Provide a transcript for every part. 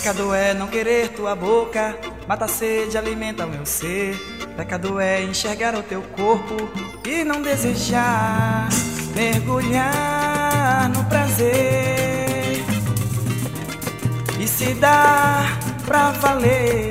Pecado é não querer tua boca, mata a sede, alimenta o meu ser. Pecado é enxergar o teu corpo e não desejar mergulhar no prazer e se dar pra valer.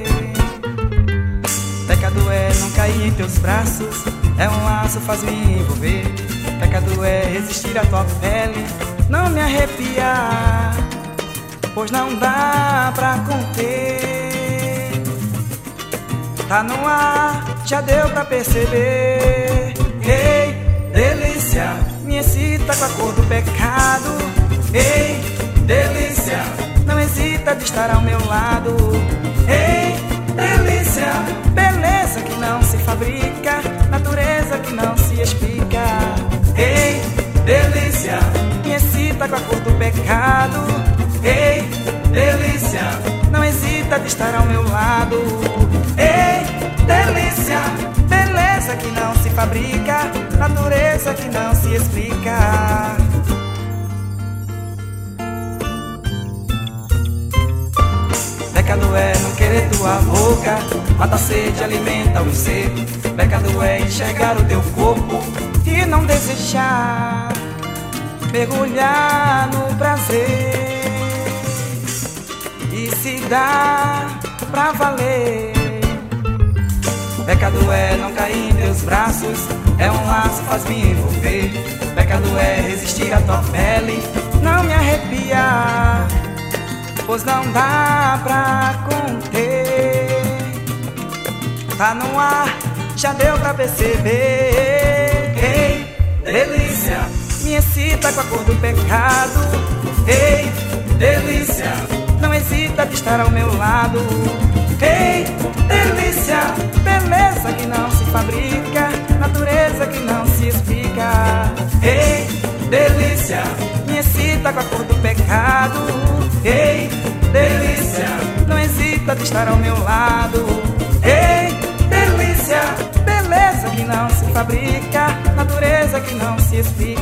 Pecado é não cair em teus braços, é um laço, faz me envolver. Pecado é resistir à tua pele, não me arrepiar, pois não dá pra conter. Tá no ar, já deu pra perceber. Ei, delícia, me excita com a cor do pecado. Ei, delícia, não hesita de estar ao meu lado. Ei, delícia, beleza que não se fabrica, natureza que não se explica. Ei, delícia, me excita com a cor do pecado. Ei, delícia, não hesita de estar ao meu lado. Ei, delícia, beleza que não se fabrica, natureza que não se explica. Pecado é não querer tua boca, mata a sede, alimenta o ser. Pecado é enxergar o teu corpo e não desejar mergulhar no prazer e se dar pra valer. Pecado é não cair em teus braços, é um laço, faz me envolver. Pecado é resistir à tua pele, não me arrepiar, pois não dá pra conter. Tá no ar, já deu pra perceber. Ei, delícia, me excita com a cor do pecado. Ei, delícia, não hesita de estar ao meu lado. Ei, delícia, beleza que não se fabrica, natureza que não se explica. Ei, delícia, me excita com a cor do pecado. Ei, delícia, não hesita de estar ao meu lado. Ei, delícia, beleza que não se fabrica, natureza que não se explica.